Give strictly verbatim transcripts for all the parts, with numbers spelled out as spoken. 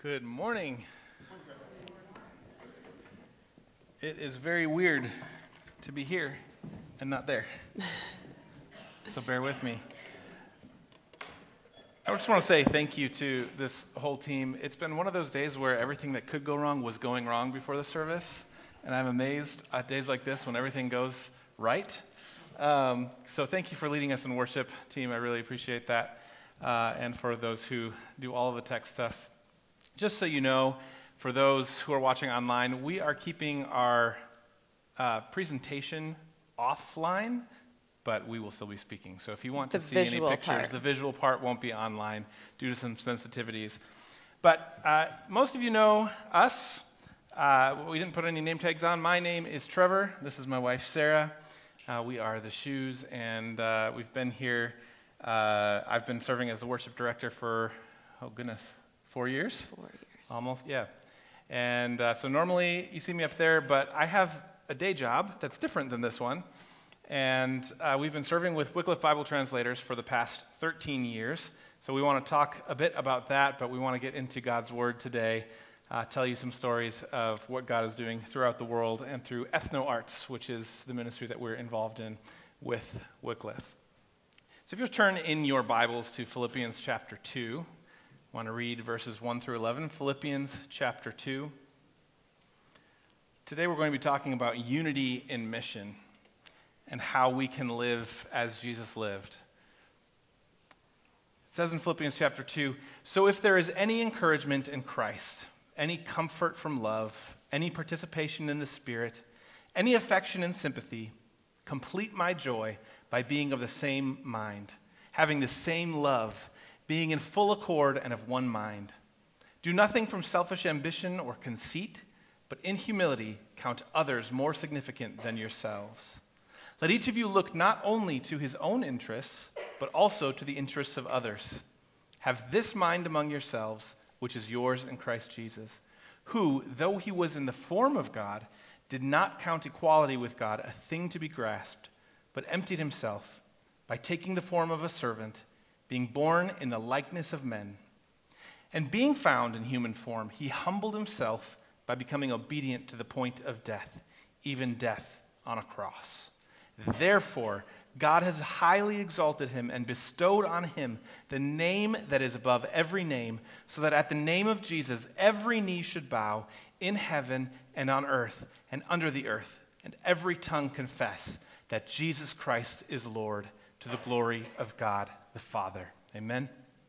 Good morning. It is very weird to be here and not there. So bear with me. I just want to say thank you to this whole team. It's been one of those days where everything that could go wrong was going wrong before the service. And I'm amazed at days like this when everything goes right. Um, so thank you for leading us in worship, team. I really appreciate that. Uh, and for those who do all of the tech stuff. Just so you know, for those who are watching online, we are keeping our uh, presentation offline, but we will still be speaking. So if you want to The see any visual pictures, part. the visual part won't be online due to some sensitivities. But uh, most of you know us. Uh, we didn't put any name tags on. My name is Trevor. This is my wife, Sarah. Uh, we are the Shoes, and uh, we've been here. Uh, I've been serving as the worship director for, oh goodness, Four years? Four years. Almost, yeah. And uh, so normally you see me up there, but I have a day job that's different than this one. And uh, we've been serving with Wycliffe Bible Translators for the past thirteen years. So we want to talk a bit about that, but we want to get into God's Word today, uh, tell you some stories of what God is doing throughout the world and through Ethno Arts, which is the ministry that we're involved in with Wycliffe. So if you'll turn in your Bibles to Philippians chapter two. I want to read verses one through eleven, Philippians chapter two. Today we're going to be talking about unity in mission and how we can live as Jesus lived. It says in Philippians chapter two, "So if there is any encouragement in Christ, any comfort from love, any participation in the Spirit, any affection and sympathy, complete my joy by being of the same mind, having the same love, being in full accord and of one mind. Do nothing from selfish ambition or conceit, but in humility count others more significant than yourselves. Let each of you look not only to his own interests, but also to the interests of others. Have this mind among yourselves, which is yours in Christ Jesus, who, though he was in the form of God, did not count equality with God a thing to be grasped, but emptied himself by taking the form of a servant, being born in the likeness of men. And being found in human form, he humbled himself by becoming obedient to the point of death, even death on a cross. Therefore, God has highly exalted him and bestowed on him the name that is above every name, so that at the name of Jesus every knee should bow in heaven and on earth and under the earth, and every tongue confess that Jesus Christ is Lord, to the glory of God the Father." Amen.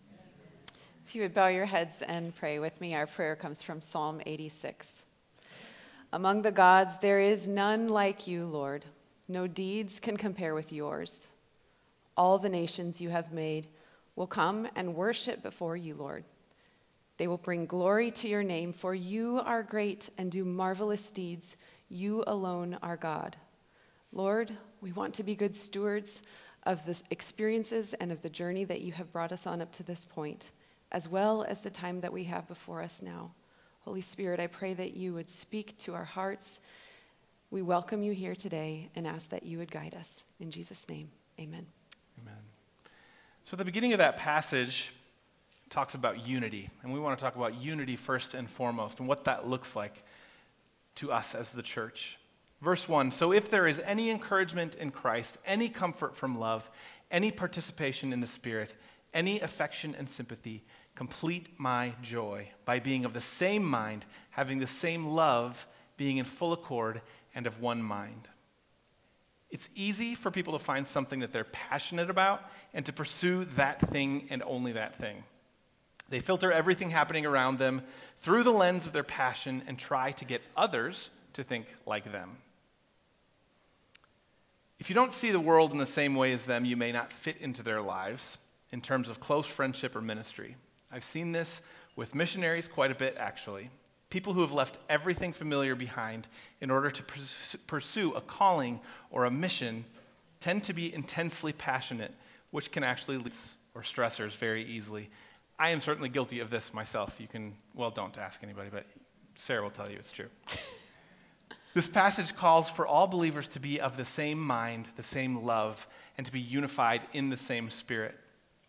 If you would bow your heads and pray with me, our prayer comes from Psalm eighty-six. "Among the gods there is none like you, Lord. No deeds can compare with yours. All the nations you have made will come and worship before you, Lord. They will bring glory to your name, for you are great and do marvelous deeds. You alone are God. Lord, we want to be good stewards of the experiences and of the journey that you have brought us on up to this point, as well as the time that we have before us now. Holy Spirit, I pray that you would speak to our hearts. We welcome you here today and ask that you would guide us. In Jesus' name, amen. Amen. So the beginning of that passage talks about unity, and we want to talk about unity first and foremost, and what that looks like to us as the church. Verse one, "So if there is any encouragement in Christ, any comfort from love, any participation in the Spirit, any affection and sympathy, complete my joy by being of the same mind, having the same love, being in full accord and of one mind." It's easy for people to find something that they're passionate about and to pursue that thing and only that thing. They filter everything happening around them through the lens of their passion and try to get others to think like them. If you don't see the world in the same way as them, you may not fit into their lives in terms of close friendship or ministry. I've seen this with missionaries quite a bit, actually. People who have left everything familiar behind in order to pers- pursue a calling or a mission tend to be intensely passionate, which can actually lead to or stressors very easily. I am certainly guilty of this myself. You can, well, don't ask anybody, but Sarah will tell you it's true. This passage calls for all believers to be of the same mind, the same love, and to be unified in the same Spirit.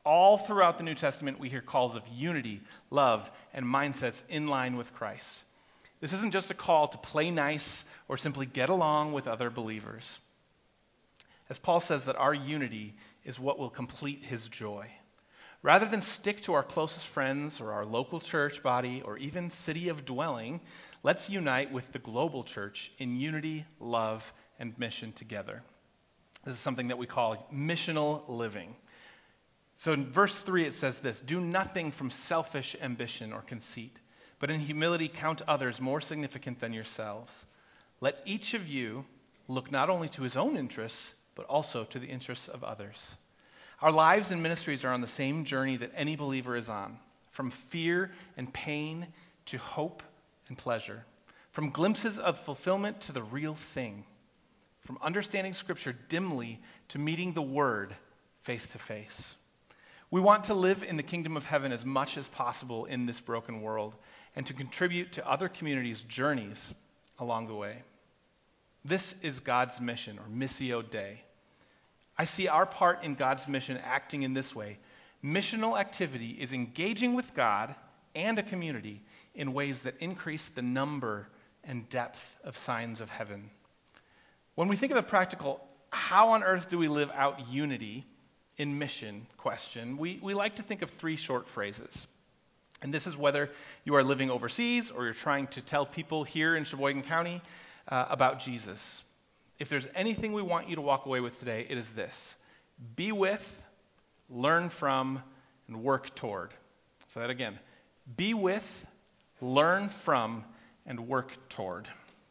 All throughout the New Testament, we hear calls of unity, love, and mindsets in line with Christ. This isn't just a call to play nice or simply get along with other believers. As Paul says that our unity is what will complete his joy. Rather than stick to our closest friends or our local church body or even city of dwelling, let's unite with the global church in unity, love, and mission together. This is something that we call missional living. So in verse three it says this, "Do nothing from selfish ambition or conceit, but in humility count others more significant than yourselves. Let each of you look not only to his own interests, but also to the interests of others." Our lives and ministries are on the same journey that any believer is on, from fear and pain to hope and pleasure, from glimpses of fulfillment to the real thing, from understanding Scripture dimly to meeting the Word face to face. We want to live in the kingdom of heaven as much as possible in this broken world and to contribute to other communities' journeys along the way. This is God's mission, or Missio Dei. I see our part in God's mission acting in this way. Missional activity is engaging with God and a community in ways that increase the number and depth of signs of heaven. When we think of the practical, how on earth do we live out unity in mission question, we, we like to think of three short phrases. And this is whether you are living overseas or you're trying to tell people here in Sheboygan County uh, about Jesus. If there's anything we want you to walk away with today, it is this: be with, learn from, and work toward. Say that again. Be with, learn from, and work toward.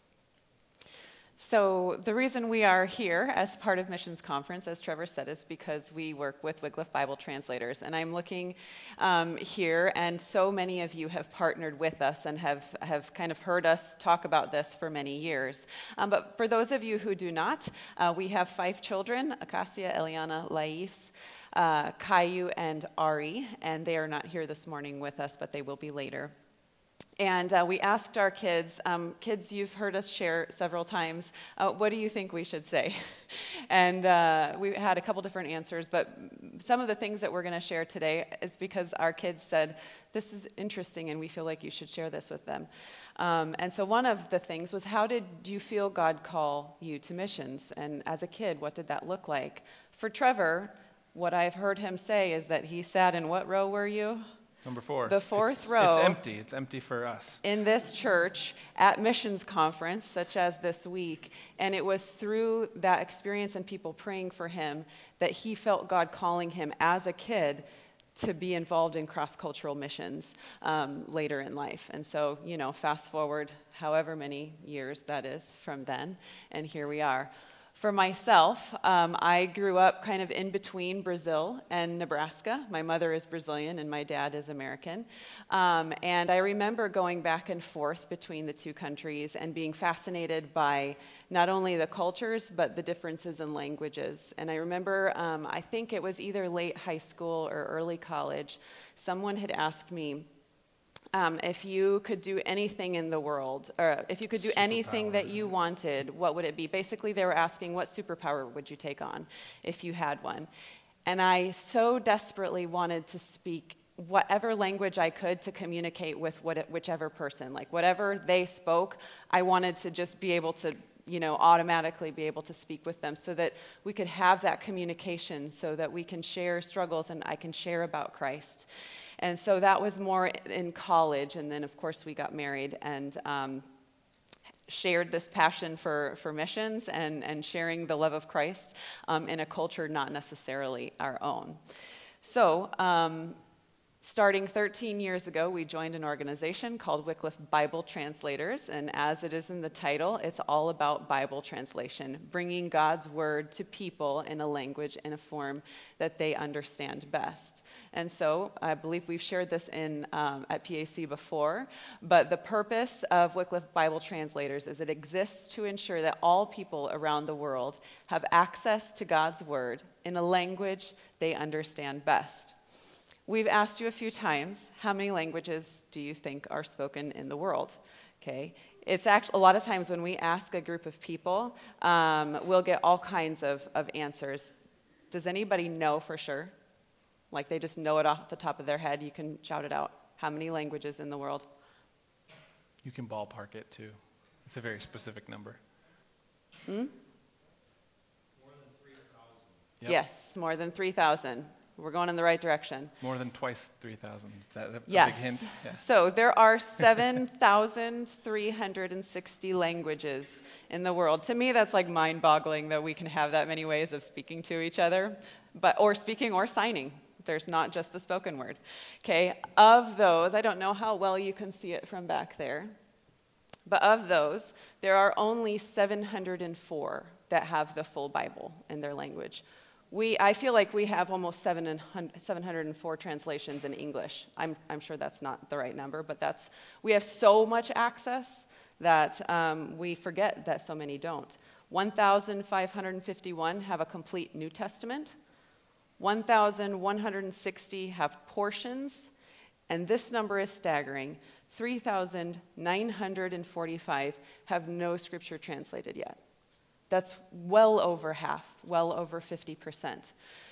So the reason we are here as part of Missions Conference, as Trevor said, is because we work with Wycliffe Bible Translators. And I'm looking um, here, and so many of you have partnered with us and have, have kind of heard us talk about this for many years. Um, but for those of you who do not, uh, we have five children: Acacia, Eliana, Lais, uh, Caillou, and Ari. And they are not here this morning with us, but they will be later. And uh, we asked our kids, um, kids, you've heard us share several times, uh, what do you think we should say? and uh, we had a couple different answers, but some of the things that we're going to share today is because our kids said, this is interesting and we feel like you should share this with them. Um, and so one of the things was, how did you feel God call you to missions? And as a kid, what did that look like? For Trevor, what I've heard him say is that he sat in what row were you? Number four. The fourth it's, row. It's empty. It's empty for us. In this church at missions conference, such as this week. And it was through that experience and people praying for him that he felt God calling him as a kid to be involved in cross-cultural missions um, later in life. And so, you know, fast forward however many years that is from then, and here we are. For myself, um, I grew up kind of in between Brazil and Nebraska. My mother is Brazilian and my dad is American. Um, and I remember going back and forth between the two countries and being fascinated by not only the cultures, but the differences in languages. And I remember, um, I think it was either late high school or early college, someone had asked me, Um, if you could do anything in the world, or if you could do anything that you wanted, what would it be? Basically, they were asking, what superpower would you take on if you had one? And I so desperately wanted to speak whatever language I could to communicate with what, whichever person. Like whatever they spoke, I wanted to just be able to, you know, automatically be able to speak with them so that we could have that communication, so that we can share struggles and I can share about Christ. And so that was more in college, and then of course we got married and um, shared this passion for, for missions and, and sharing the love of Christ um, in a culture not necessarily our own. So um, starting thirteen years ago, we joined an organization called Wycliffe Bible Translators, and as it is in the title, it's all about Bible translation, bringing God's word to people in a language and a form that they understand best. And so I believe we've shared this in um, at P A C before, but the purpose of Wycliffe Bible Translators is it exists to ensure that all people around the world have access to God's word in a language they understand best. We've asked you a few times, how many languages do you think are spoken in the world? Okay. It's actually, a lot of times when we ask a group of people, um, we'll get all kinds of, of answers. Does anybody know for sure? Like they just know it off the top of their head. You can shout it out. How many languages in the world? You can ballpark it too. It's a very specific number. Hmm? More than three thousand. Yep. Yes, more than three thousand. We're going in the right direction. More than twice three thousand. Is that a, a Yes. big hint? Yeah. So there are seven thousand three hundred sixty languages in the world. To me, that's like mind-boggling that we can have that many ways of speaking to each other, but or speaking or signing. There's not just the spoken word. Okay, of those, I don't know how well you can see it from back there, but of those, there are only seven hundred four that have the full Bible in their language. We, I feel like we have almost seven hundred four translations in English. I'm, I'm sure that's not the right number, but that's, we have so much access that um, we forget that so many don't. one thousand five hundred fifty-one have a complete New Testament. one thousand one hundred sixty have portions, and this number is staggering. three thousand nine hundred forty-five have no scripture translated yet. That's well over half, well over fifty percent.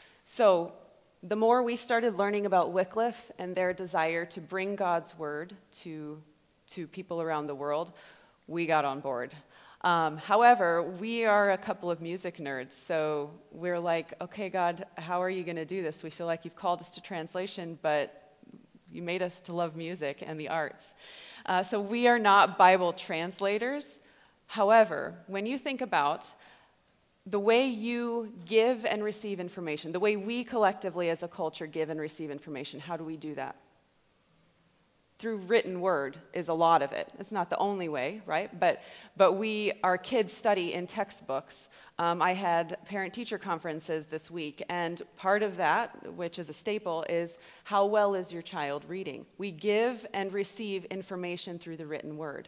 So the more we started learning about Wycliffe and their desire to bring God's word to, to people around the world, we got on board. Um, however, we are a couple of music nerds, so we're like, okay, God, how are you going to do this? We feel like you've called us to translation, but you made us to love music and the arts. Uh, so we are not Bible translators. However, when you think about the way you give and receive information, the way we collectively as a culture give and receive information, how do we do that? Through written word is a lot of it. It's not the only way, right? But but we, our kids study in textbooks. Um, I had parent-teacher conferences this week, and part of that, which is a staple, is how well is your child reading? We give and receive information through the written word.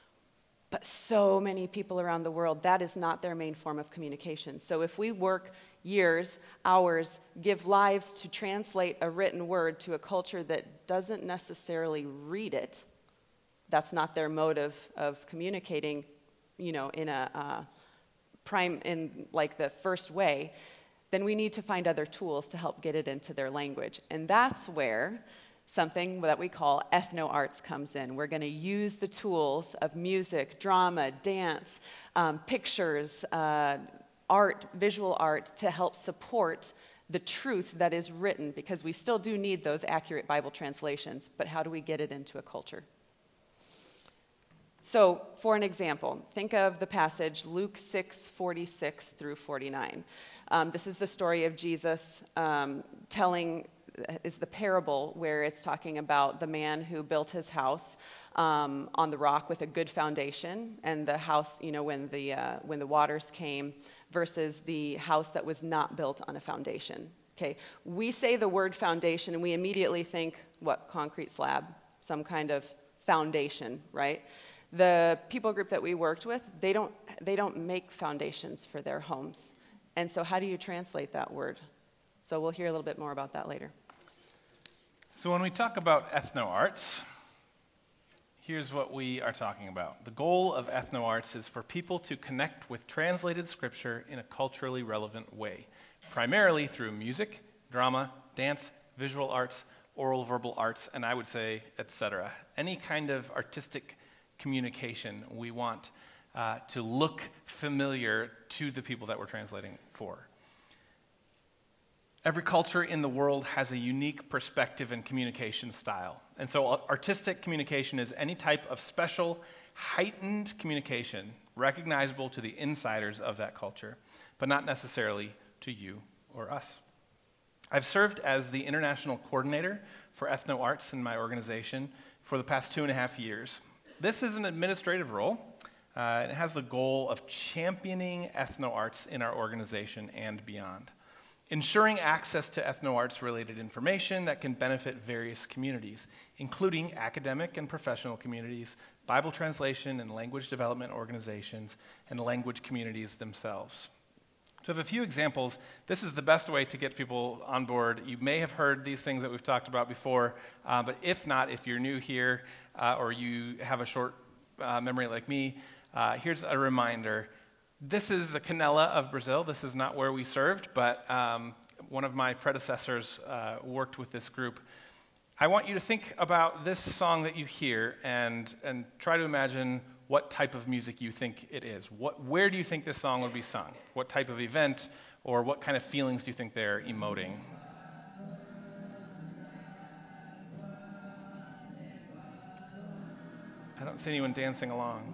But so many people around the world, that is not their main form of communication. So if we work years, hours, give lives to translate a written word to a culture that doesn't necessarily read it, that's not their mode of, of communicating, you know, in a uh, prime, in like the first way, then we need to find other tools to help get it into their language. And that's where something that we call ethno-arts comes in. We're going to use the tools of music, drama, dance, um, pictures, uh, art, visual art, to help support the truth that is written, because we still do need those accurate Bible translations, but how do we get it into a culture? So, for an example, think of the passage Luke six forty-six through forty-nine. Um, this is the story of Jesus um, telling is the parable where it's talking about the man who built his house um, on the rock with a good foundation, and the house, you know, when the uh, when the waters came, versus the house that was not built on a foundation. Okay, we say the word foundation, and we immediately think what? Concrete slab, some kind of foundation, right? The people group that we worked with, they don't they don't make foundations for their homes, and so how do you translate that word? So we'll hear a little bit more about that later. So when we talk about ethno-arts, here's what we are talking about. The goal of ethno-arts is for people to connect with translated scripture in a culturally relevant way, primarily through music, drama, dance, visual arts, oral verbal arts, and I would say, et cetera. Any kind of artistic communication we want uh, to look familiar to the people that we're translating for. Every culture in the world has a unique perspective and communication style. And so artistic communication is any type of special, heightened communication recognizable to the insiders of that culture, but not necessarily to you or us. I've served as the international coordinator for ethno-arts in my organization for the past two and a half years. This is an administrative role. Uh, it has the goal of championing ethno-arts in our organization and beyond, ensuring access to ethno-arts related information that can benefit various communities, including academic and professional communities, Bible translation and language development organizations, and language communities themselves. To have a few examples, this is the best way to get people on board. You may have heard these things that we've talked about before, uh, but if not, if you're new here uh, or you have a short uh, memory like me, uh, here's a reminder. This is the Canela of Brazil. This is not where we served, but um, one of my predecessors uh, worked with this group. I want you to think about this song that you hear and and try to imagine what type of music you think it is. What, where do you think this song would be sung? What type of event or what kind of feelings do you think they're emoting? I don't see anyone dancing along.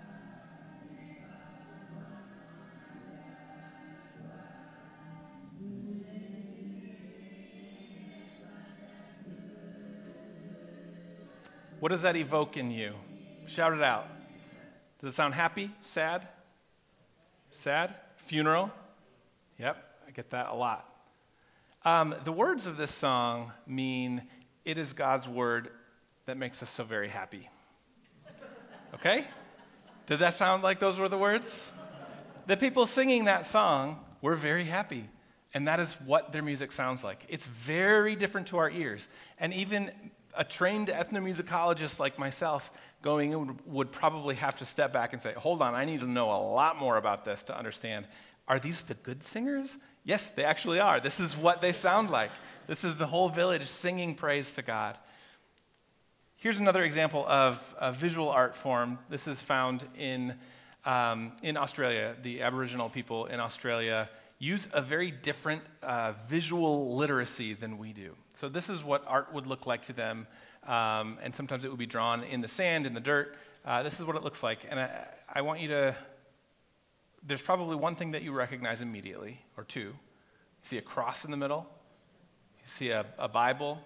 What does that evoke in you? Shout it out. Does it sound happy? Sad? Sad? Funeral? Yep, I get that a lot. Um, the words of this song mean it is God's word that makes us so very happy. Okay? Did that sound like those were the words? The people singing that song were very happy. And that is what their music sounds like. It's very different to our ears. And even a trained ethnomusicologist like myself going in would, would probably have to step back and say, hold on, I need to know a lot more about this to understand. Are these the good singers? Yes, they actually are. This is what they sound like. This is the whole village singing praise to God. Here's another example of a visual art form. This is found in um, in Australia. The Aboriginal people in Australia use a very different uh, visual literacy than we do. So this is what art would look like to them, um, and sometimes it would be drawn in the sand, in the dirt. Uh, this is what it looks like, and I, I want you to, there's probably one thing that you recognize immediately, or two. You see a cross in the middle. You see a, a Bible.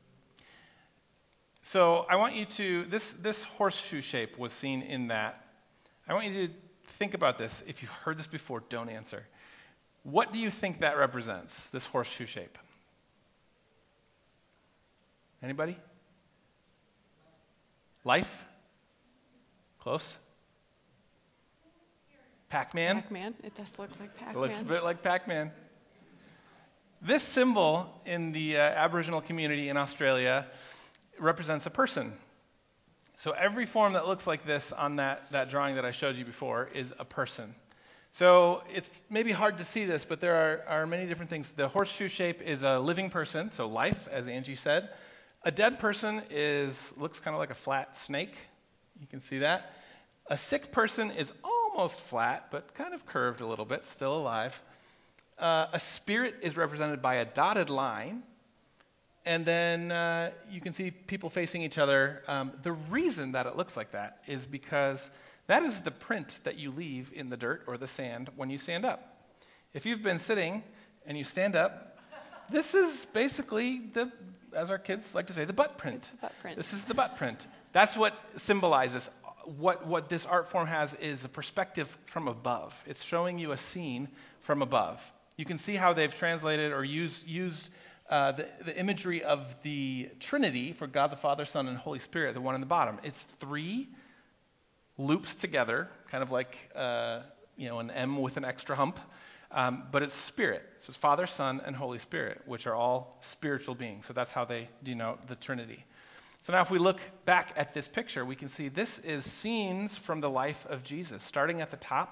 So I want you to, this, this horseshoe shape was seen in that. I want you to think about this. If you've heard this before, don't answer. What do you think that represents, this horseshoe shape? Anybody? Life? Close? Pac-Man? Pac-Man. It does look like Pac-Man. It looks a bit like Pac-Man. This symbol in the uh, Aboriginal community in Australia represents a person. So every form that looks like this on that, that drawing that I showed you before is a person. So it's maybe hard to see this, but there are, are many different things. The horseshoe shape is a living person, so life, as Angie said. A dead person is looks kind of like a flat snake. You can see that. A sick person is almost flat, but kind of curved a little bit, still alive. Uh, a spirit is represented by a dotted line. And then uh, you can see people facing each other. Um, the reason that it looks like that is because that is the print that you leave in the dirt or the sand when you stand up. If you've been sitting and you stand up, this is basically the, as our kids like to say, the butt print. It's the butt print. This is the butt print. That's what symbolizes. What, what this art form has is a perspective from above. It's showing you a scene from above. You can see how they've translated or used, used uh, the, the imagery of the Trinity for God the Father, Son, and Holy Spirit, the one in the bottom. It's three loops together, kind of like uh, you know an M with an extra hump, um, but it's spirit. So it's Father, Son, and Holy Spirit, which are all spiritual beings. So that's how they denote the Trinity. So now if we look back at this picture, we can see this is scenes from the life of Jesus, starting at the top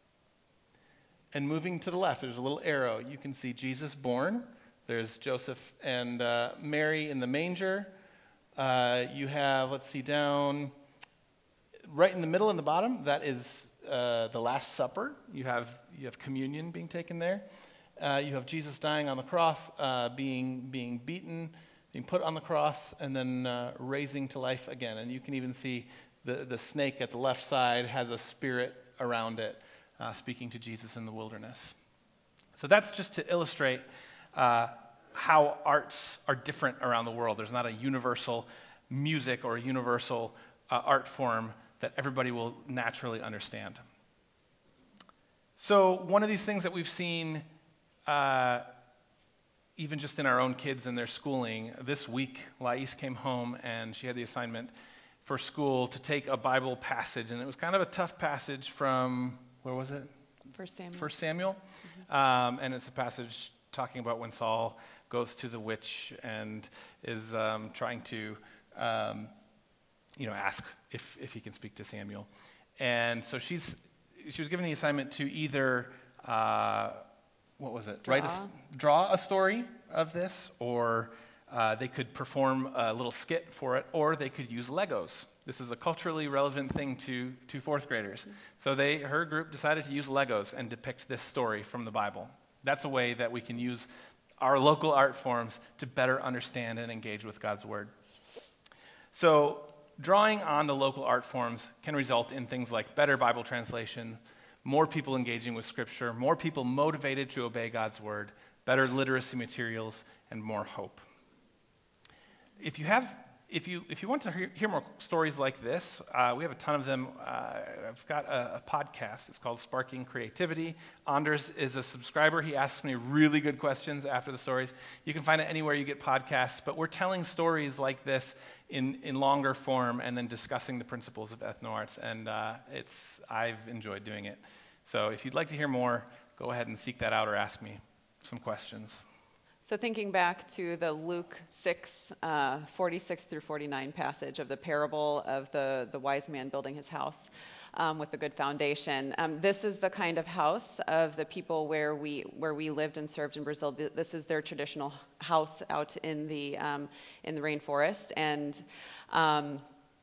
and moving to the left. There's a little arrow. You can see Jesus born. There's Joseph and uh, Mary in the manger. Uh, you have, let's see, down right in the middle and the bottom, that is uh, the Last Supper. You have you have communion being taken there. Uh, you have Jesus dying on the cross, uh, being being beaten, being put on the cross, and then uh, raising to life again. And you can even see the, the snake at the left side has a spirit around it, uh, speaking to Jesus in the wilderness. So that's just to illustrate uh, how arts are different around the world. There's not a universal music or a universal uh, art form that everybody will naturally understand. So one of these things that we've seen uh, even just in our own kids and their schooling, this week Lais came home and she had the assignment for school to take a Bible passage, and it was kind of a tough passage from, where was it? First Samuel. First Samuel. Mm-hmm. Um, and it's a passage talking about when Saul goes to the witch and is um, trying to um, you know, ask if, if he can speak to Samuel. And so she's she was given the assignment to either uh, what was it? Draw. Write a, s- draw a story of this, or uh, they could perform a little skit for it, or they could use Legos. This is a culturally relevant thing to, to fourth graders. So they, her group decided to use Legos and depict this story from the Bible. That's a way that we can use our local art forms to better understand and engage with God's Word. So drawing on the local art forms can result in things like better Bible translation, more people engaging with Scripture, more people motivated to obey God's Word, better literacy materials, and more hope. If you have, if you if you want to hear, hear more stories like this, uh, we have a ton of them. Uh, I've got a, a podcast. It's called Sparking Creativity. Anders is a subscriber. He asks me really good questions after the stories. You can find it anywhere you get podcasts. But we're telling stories like this in in longer form and then discussing the principles of ethnoarts. And uh, it's I've enjoyed doing it. So if you'd like to hear more, go ahead and seek that out or ask me some questions. So thinking back to the Luke six, uh, forty-six through forty-nine passage of the parable of the, the wise man building his house um, with a good foundation. Um, this is the kind of house of the people where we where we lived and served in Brazil. This is their traditional house out in the um, in the rainforest. And um,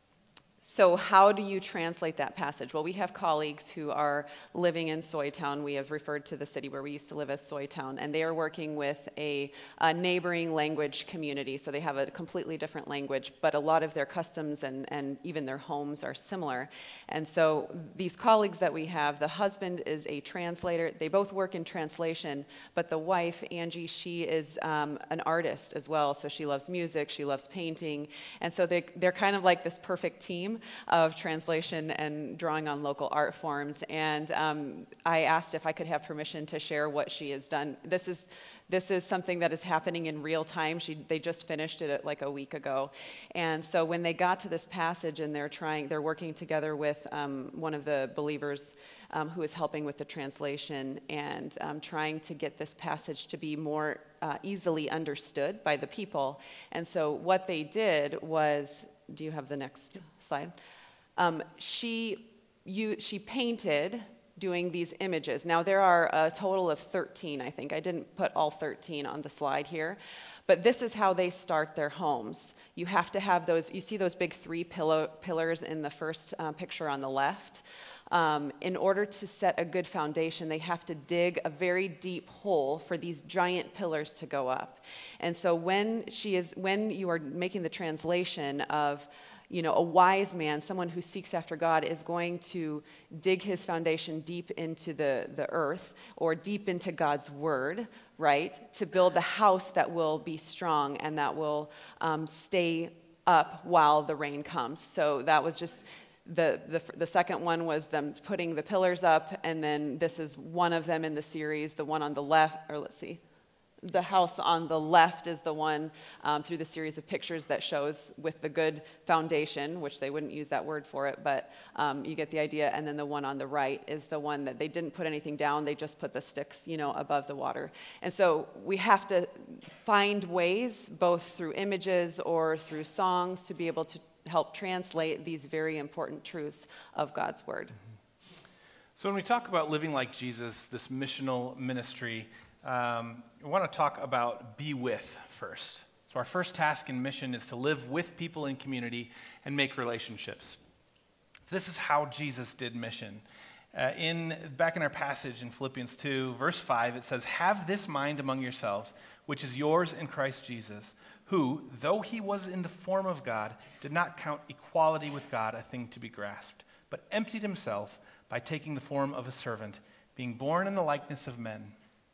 So how do you translate that passage? Well, we have colleagues who are living in Soytown. We have referred to the city where we used to live as Soytown, and they are working with a, a neighboring language community. So they have a completely different language, but a lot of their customs and, and even their homes are similar. And so these colleagues that we have, the husband is a translator. They both work in translation, but the wife, Angie, she is um, an artist as well. So she loves music, she loves painting, and so they, they're kind of like this perfect team of translation and drawing on local art forms. And um, I asked if I could have permission to share what she has done. This is this is something that is happening in real time. She they just finished it like a week ago. And so when they got to this passage and they're trying, they're working together with um, one of the believers um, who is helping with the translation and um, trying to get this passage to be more uh, easily understood by the people. And so what they did was, do you have the next slide? Um, she you, she painted doing these images. Now there are a total of thirteen, I think. I didn't put all thirteen on the slide here, but this is how they start their homes. You have to have those, you see those big three pillow, pillars in the first uh, picture on the left. Um, in order to set a good foundation, they have to dig a very deep hole for these giant pillars to go up. And so when she is, when you are making the translation of, you know, a wise man, someone who seeks after God, is going to dig his foundation deep into the, the earth or deep into God's word, right, to build the house that will be strong and that will um, stay up while the rain comes. So that was just the, the the second one was them putting the pillars up, and then this is one of them in the series. The one on the left, or let's see. The house on the left is the one um, through the series of pictures that shows with the good foundation, which they wouldn't use that word for it, but um, you get the idea. And then the one on the right is the one that they didn't put anything down. They just put the sticks, you know, above the water. And so we have to find ways, both through images or through songs, to be able to help translate these very important truths of God's word. So when we talk about living like Jesus, this missional ministry, Um, I want to talk about be with first. So our first task in mission is to live with people in community and make relationships. This is how Jesus did mission. Uh, in back in our passage in Philippians two, verse five, it says, "Have this mind among yourselves, which is yours in Christ Jesus, who, though he was in the form of God, did not count equality with God a thing to be grasped, but emptied himself by taking the form of a servant, being born in the likeness of men."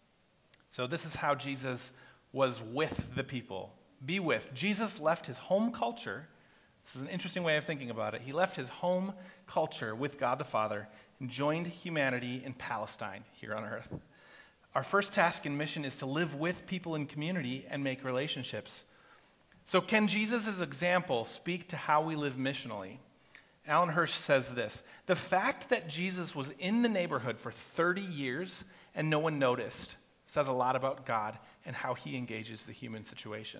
So this is how Jesus was with the people. Be with. Jesus left his home culture. This is an interesting way of thinking about it. He left his home culture with God the Father and joined humanity in Palestine here on earth. Our first task in mission is to live with people in community and make relationships. So can Jesus' example speak to how we live missionally? Alan Hirsch says this: "The fact that Jesus was in the neighborhood for thirty years and no one noticed says a lot about God and how he engages the human situation.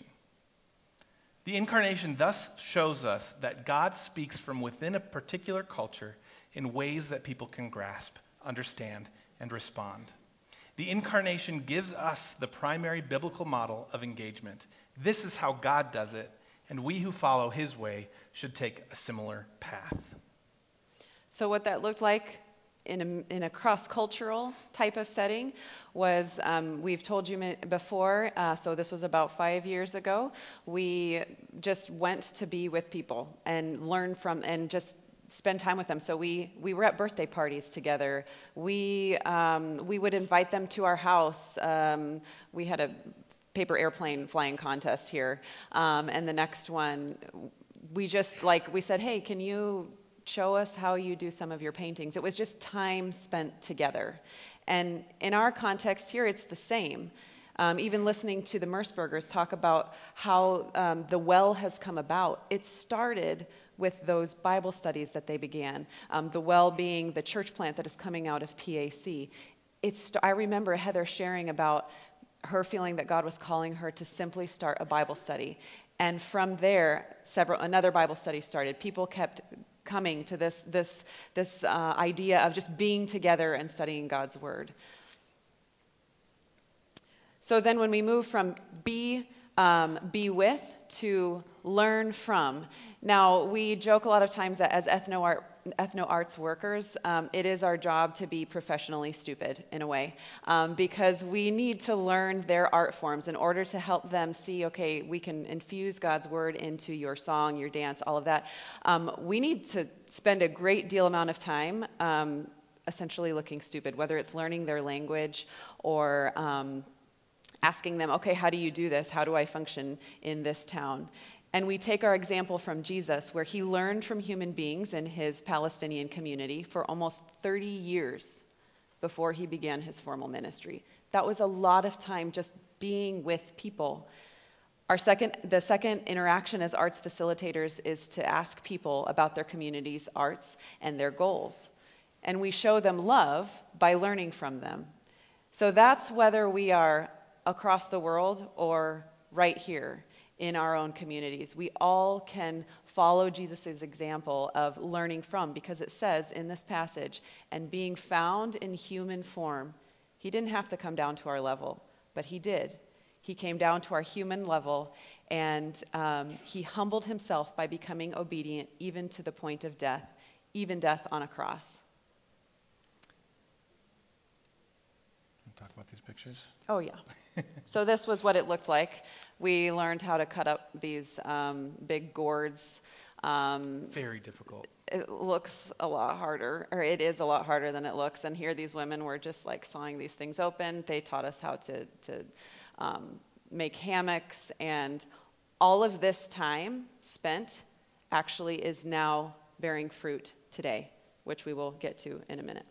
The incarnation thus shows us that God speaks from within a particular culture in ways that people can grasp, understand, and respond. The incarnation gives us the primary biblical model of engagement. This is how God does it, and we who follow his way should take a similar path. So what that looked like in a, in a cross-cultural type of setting was, um, we've told you mi- before, uh, so this was about five years ago, we just went to be with people and learn from, and just spend time with them. So we we were at birthday parties together. We um, we would invite them to our house. Um, we had a paper airplane flying contest here, um, and the next one, we just like we said, hey, can you show us how you do some of your paintings? It was just time spent together. And in our context here, it's the same. Um, even listening to the Merceburgers talk about how um, the well has come about, it started with those Bible studies that they began. Um, the well being the church plant that is coming out of P A C. It's, I remember Heather sharing about her feeling that God was calling her to simply start a Bible study. And from there, several another Bible study started. People kept coming to this this this uh, idea of just being together and studying God's Word. So then when we move from be, um, be with to learn from. Now, we joke a lot of times that as ethno art, ethno arts workers, um, it is our job to be professionally stupid in a way, um, because we need to learn their art forms in order to help them see, okay, we can infuse God's Word into your song, your dance, all of that. Um, we need to spend a great deal amount of time um, essentially looking stupid, whether it's learning their language or um, asking them, okay, how do you do this? How do I function in this town? And we take our example from Jesus, where he learned from human beings in his Palestinian community for almost thirty years before he began his formal ministry. That was a lot of time just being with people. Our second, the second interaction as arts facilitators is to ask people about their community's arts and their goals. And we show them love by learning from them. So that's whether we are across the world or right here in our own communities. We all can follow Jesus' example of learning from, because it says in this passage, and being found in human form. He didn't have to come down to our level, but he did. He came down to our human level, and um, he humbled himself by becoming obedient even to the point of death, even death on a cross. Talk about these pictures? Oh, yeah. So this was what it looked like. We learned how to cut up these um, big gourds. Um, Very difficult. It looks a lot harder, or it is a lot harder than it looks. And here these women were just like sawing these things open. They taught us how to, to um, make hammocks. And all of this time spent actually is now bearing fruit today, which we will get to in a minute.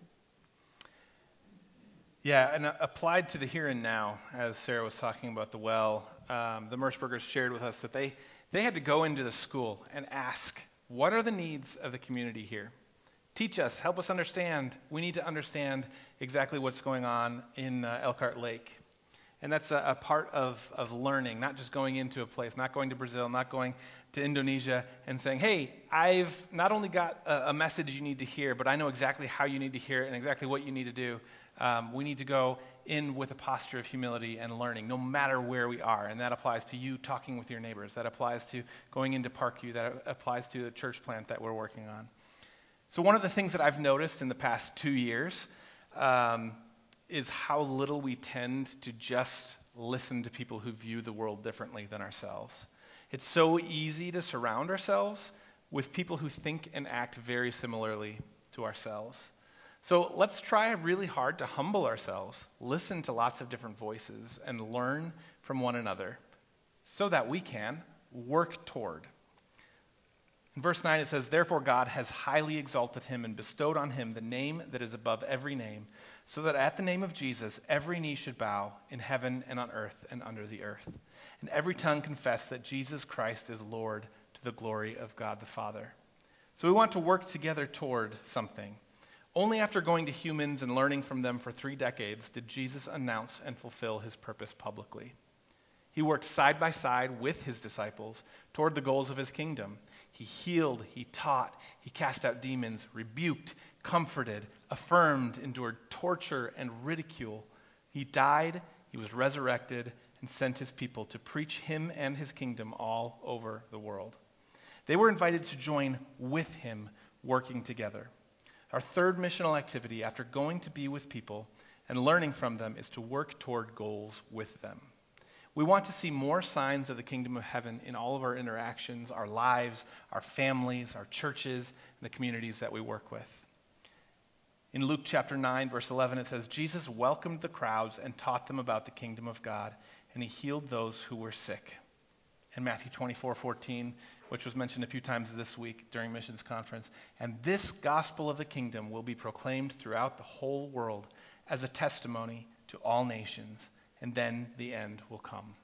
Yeah, and uh, applied to the here and now, as Sarah was talking about the well, um, the Merceburgers shared with us that they, they had to go into the school and ask, what are the needs of the community here? Teach us, help us understand. We need to understand exactly what's going on in uh, Elkhart Lake. And that's a, a part of, of learning, not just going into a place, not going to Brazil, not going to Indonesia and saying, hey, I've not only got a, a message you need to hear, but I know exactly how you need to hear it and exactly what you need to do. Um, we need to go in with a posture of humility and learning, no matter where we are. And that applies to you talking with your neighbors. That applies to going into Parkview. That applies to the church plant that we're working on. So one of the things that I've noticed in the past two years um, is how little we tend to just listen to people who view the world differently than ourselves. It's so easy to surround ourselves with people who think and act very similarly to ourselves. So let's try really hard to humble ourselves, listen to lots of different voices, and learn from one another so that we can work toward. In verse nine it says, therefore God has highly exalted him and bestowed on him the name that is above every name, so that at the name of Jesus every knee should bow in heaven and on earth and under the earth, and every tongue confess that Jesus Christ is Lord, to the glory of God the Father. So we want to work together toward something. Only after going to humans and learning from them for three decades did Jesus announce and fulfill his purpose publicly. He worked side by side with his disciples toward the goals of his kingdom. He healed, he taught, he cast out demons, rebuked, comforted, affirmed, endured torture and ridicule, He died, he was resurrected, and sent his people to preach him and his kingdom all over the world. They were invited to join with him, working together. Our third missional activity, after going to be with people and learning from them, is to work toward goals with them. We want to see more signs of the kingdom of heaven in all of our interactions, our lives, our families, our churches, and the communities that we work with. In Luke chapter nine, verse eleven, it says, Jesus welcomed the crowds and taught them about the kingdom of God, and he healed those who were sick. In Matthew twenty-four fourteen, which was mentioned a few times this week during missions conference, and this gospel of the kingdom will be proclaimed throughout the whole world as a testimony to all nations, and then the end will come.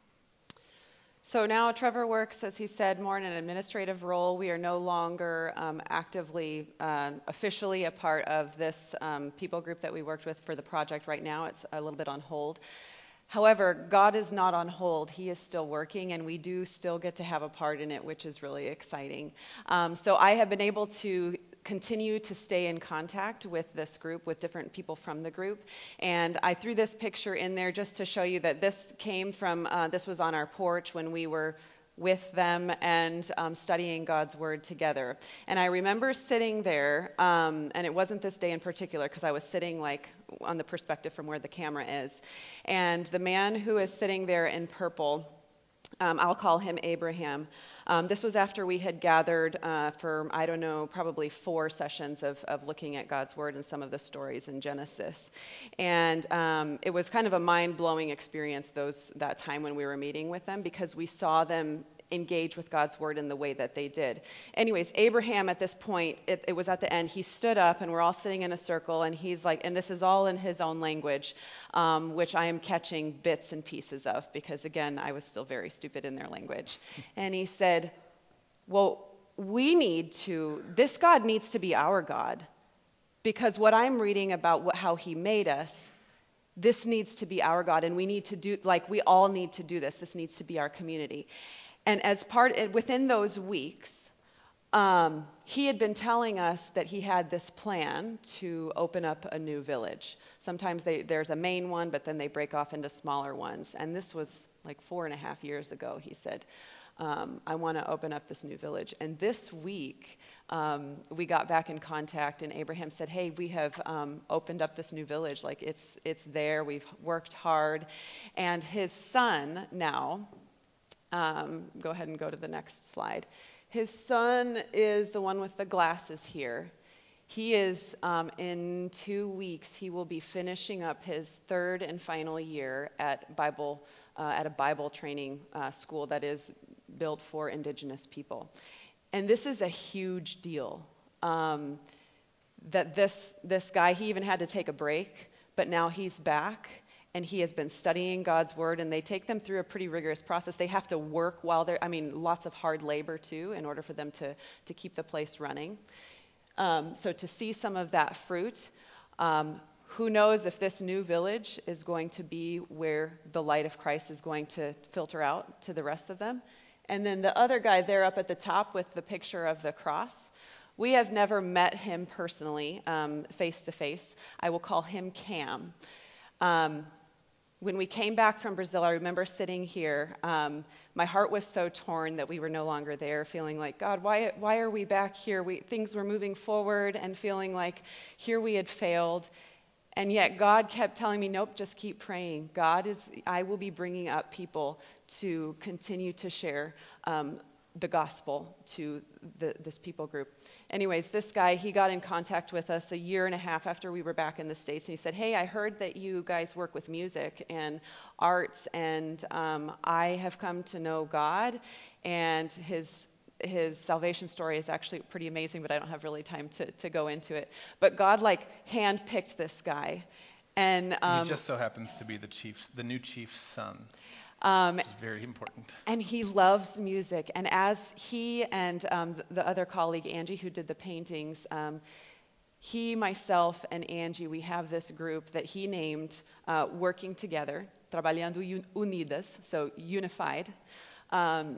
So now Trevor works, as he said, more in an administrative role. We are no longer um, actively, uh, officially a part of this um, people group that we worked with for the project right now. It's a little bit on hold. However, God is not on hold. He is still working, and we do still get to have a part in it, which is really exciting. Um, so I have been able to continue to stay in contact with this group, with different people from the group. And I threw this picture in there just to show you that this came from, uh, this was on our porch when we were with them and um, studying God's Word together. And I remember sitting there, um, and it wasn't this day in particular because I was sitting like on the perspective from where the camera is. And the man who is sitting there in purple, um, I'll call him Abraham. Um, this was after we had gathered uh, for, I don't know, probably four sessions of, of looking at God's Word and some of the stories in Genesis. And um, it was kind of a mind-blowing experience those that time when we were meeting with them, because we saw them engage with God's Word in the way that they did. Anyways, Abraham at this point, it, it was at the end, he stood up and we're all sitting in a circle, and he's like, and this is all in his own language, um, which I am catching bits and pieces of because, again, I was still very stupid in their language. And he said, well, we need to, this God needs to be our God, because what I'm reading about what, how he made us, this needs to be our God, and we need to do, like, we all need to do this. This needs to be our community. And as part, within those weeks, um, he had been telling us that he had this plan to open up a new village. Sometimes they, there's a main one, but then they break off into smaller ones. And this was like four and a half years ago, he said, um, I want to open up this new village. And this week, um, we got back in contact, and Abraham said, hey, we have um, opened up this new village. Like, it's, it's there. We've worked hard. And his son now... Um, go ahead and go to the next slide. His son is the one with the glasses here. He is, um, in two weeks, he will be finishing up his third and final year at Bible, uh, at a Bible training uh, school that is built for Indigenous people. And this is a huge deal. Um, that this this guy, he even had to take a break, but now he's back. And he has been studying God's Word, and they take them through a pretty rigorous process. They have to work while they're, I mean, lots of hard labor, too, in order for them to, to keep the place running. Um, so to see some of that fruit, um, who knows if this new village is going to be where the light of Christ is going to filter out to the rest of them. And then the other guy there up at the top with the picture of the cross, we have never met him personally, um, face to face. I will call him Cam. Um, When we came back from Brazil, I remember sitting here. Um, my heart was so torn that we were no longer there, feeling like, God, why, why are we back here? We, things were moving forward, and feeling like here we had failed. And yet God kept telling me, nope, just keep praying. God is, I will be bringing up people to continue to share um, the gospel to the, this people group. Anyways, this guy, he got in contact with us a year and a half after we were back in the States, and he said, hey, I heard that you guys work with music and arts, and um, I have come to know God, and his his salvation story is actually pretty amazing, but I don't have really time to, to go into it. But God, like, handpicked this guy. And um, he just so happens to be the chief's, the new chief's son. Um, which is very important. And he loves music. And as he and um, the, the other colleague, Angie, who did the paintings, um, he, myself, and Angie, we have this group that he named uh, Working Together, Trabalhando Unidas, so unified. Um,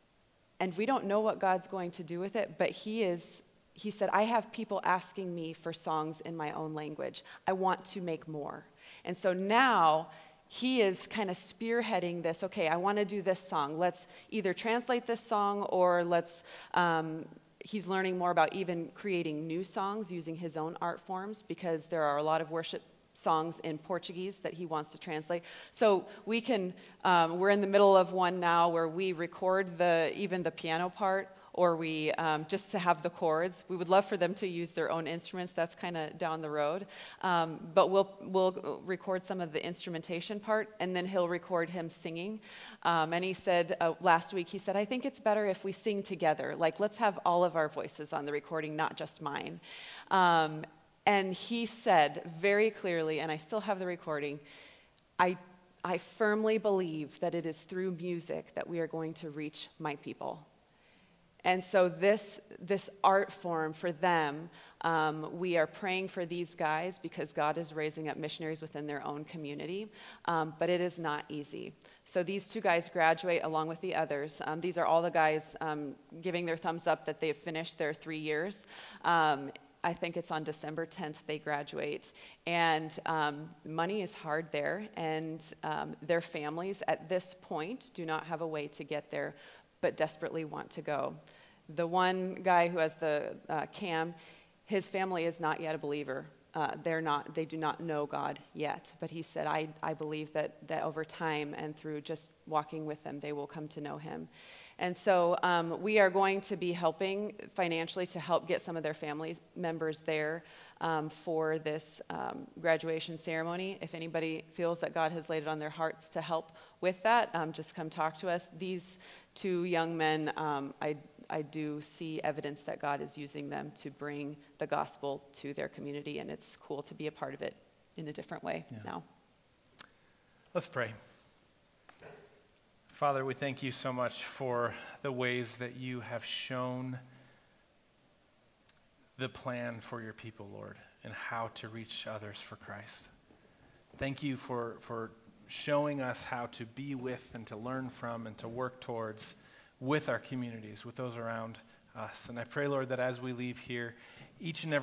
and we don't know what God's going to do with it, but he is, he said, I have people asking me for songs in my own language. I want to make more. And so now he is kind of spearheading this. Okay, I want to do this song. Let's either translate this song or let's, um, he's learning more about even creating new songs using his own art forms, because there are a lot of worship songs in Portuguese that he wants to translate. So we can, um, we're in the middle of one now where we record the even the piano part, or we um, just to have the chords. We would love for them to use their own instruments. That's kind of down the road. Um, but we'll we'll record some of the instrumentation part, and then he'll record him singing. Um, and he said uh, last week, he said, I think it's better if we sing together. Like, let's have all of our voices on the recording, not just mine. Um, and he said very clearly, and I still have the recording, I I firmly believe that it is through music that we are going to reach my people. And so this this art form for them, um, we are praying for these guys because God is raising up missionaries within their own community, um, but it is not easy. So these two guys graduate along with the others. Um, these are all the guys um, giving their thumbs up that they've finished their three years. Um, I think it's on December tenth they graduate. And um, money is hard there, and um, their families at this point do not have a way to get there, but desperately want to go. The one guy who has the uh, cam, his family is not yet a believer. Uh, they're not, they do not know God yet. But he said, I, I believe that, that over time and through just walking with them, they will come to know him. And so um, we are going to be helping financially to help get some of their family members there um, for this um, graduation ceremony. If anybody feels that God has laid it on their hearts to help with that, um, just come talk to us. These two young men, um, I, I do see evidence that God is using them to bring the gospel to their community, and it's cool to be a part of it in a different way yeah. now. Let's pray. Father, we thank you so much for the ways that you have shown the plan for your people, Lord, and how to reach others for Christ. Thank you for, for showing us how to be with and to learn from and to work towards with our communities, with those around us. And I pray, Lord, that as we leave here, each and every